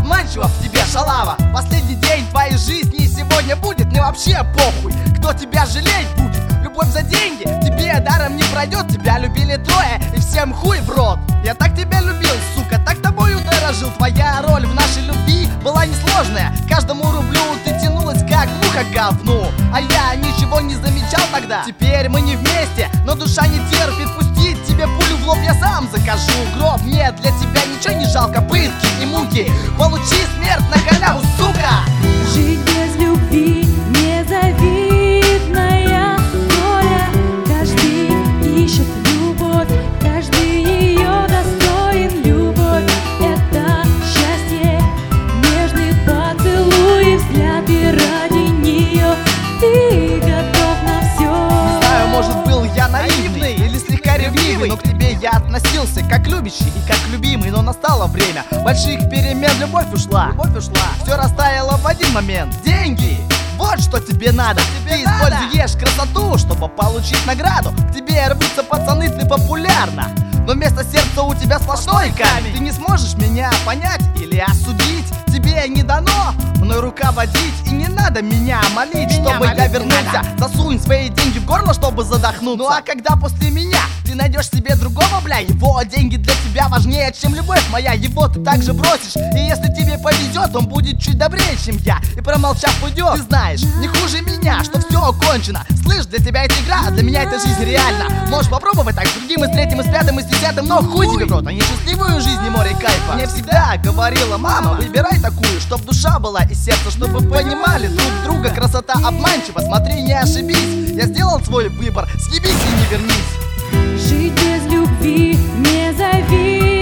обманчива в тебе шалава. Последний день твоей жизни сегодня будет, мне вообще похуй, кто тебя жалеть будет. Любовь за деньги тебе даром не пройдет. Тебя любили трое и всем хуй в рот. Я так тебя любил, сука, так тобою дорожил. Твоя роль в нашей любви была несложная. Каждому рублю ты тянулась как муха к говну, а я ничего не замечал тогда. Теперь мы не вместе, но душа не терпит пустить тебе пулю в лоб. Я сам закажу гроб, мне для тебя ничего не жалко. Пытки и муки, получи смерть на халяву, сука. Жить без любви незавидная доля. Каждый ищет любовь, каждый ее достоин. Любовь — это счастье, нежный поцелуй, взгляд, и ради нее ты готов на все. Не знаю, может, был я наивный или слегка ревнивый, но к тебе я относился как любящий и как любимый. Но настало время больших перемен, любовь ушла, все растаяло в один момент. Деньги, вот что тебе надо. Ты используешь красоту, чтобы получить награду. К тебе рвутся пацаны, ты популярна, но вместо сердца у тебя сплошной камень. Ты не сможешь меня понять или осудить. Тебе не дано мной руководить, и не надо меня молить, чтобы я вернулся. Засунь свои деньги в горло, чтобы задохнуться. Ну а когда после меня ты найдешь себе другого, бля, его деньги для тебя важнее, чем любовь моя. Его ты также бросишь, и если тебе повезет, он будет чуть добрее, чем я, и промолчав уйдет. Ты знаешь, не хуже меня, что все кончено. Слышь, для тебя это игра, а для меня это жизнь реально. Можешь попробовать так с другим, и с третьим, и с пятым, и с десятым, но хуй тебе в рот, а не счастливую жизнь и море кайфа. Мне всегда говорила мама, выбирай такую, чтоб душа была и сердце, чтобы понимали друг друга. Красота обманчива, смотри, не ошибись. Я сделал свой выбор, съебись и не вернись. Жить без любви незавидная